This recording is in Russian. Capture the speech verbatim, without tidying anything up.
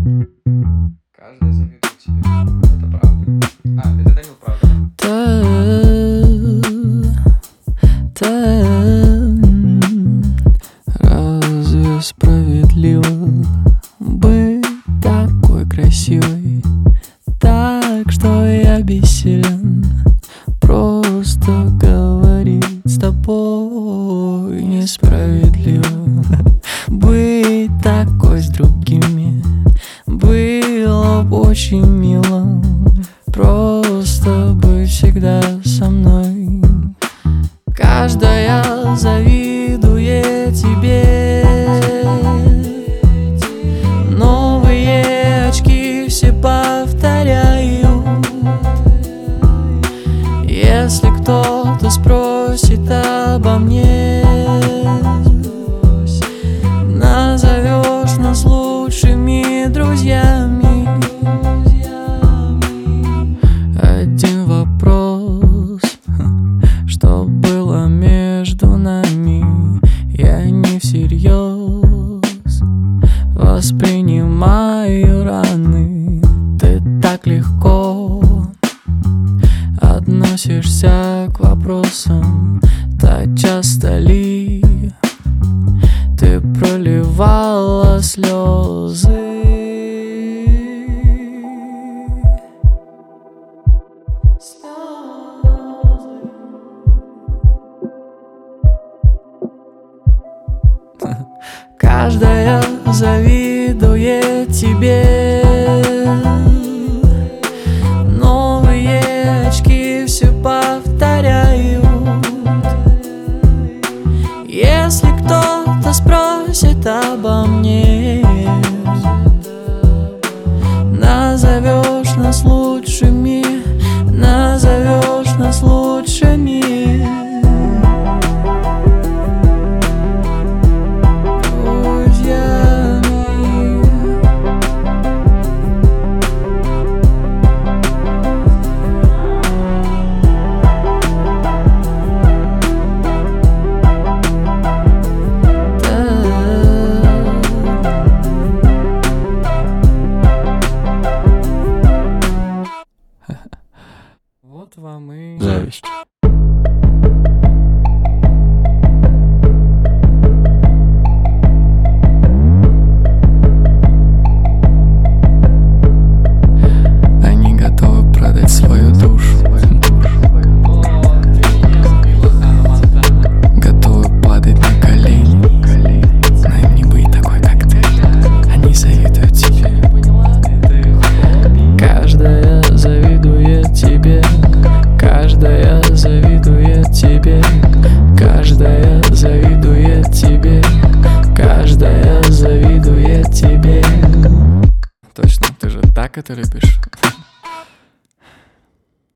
Каждый завидует тебе. Это правда. А, это Данил, правда. Разве справедливо быть такой красивой? Так что я бессилен просто говорить с тобой. Несправедливо быть такой с другими. Было б очень мило просто быть всегда со мной. Каждая завидует тебе. Новые очки все повторяют. Если кто-то спросит обо мне, назовешь нас лучшими друзьями. Один вопрос: что было между нами? Я не всерьез воспринимаю раны. Ты так легко относишься к вопросам. Так часто ли ты проливала слезы? Каждая завидует тебе. Новые очки все повторяют. Если кто-то спросит обо мне, назовешь нас лучшими. Назовешь нас лучшими друзьями. Вот вам и зависть. Они готовы продать свою душу, готовы падать на колени, но им не быть такой, как ты. Они завидуют тебе. Каждая завидует тебе. Каждая завидует тебе. Каждая завидует тебе. Каждая завидует тебе. Точно, ты же так это любишь.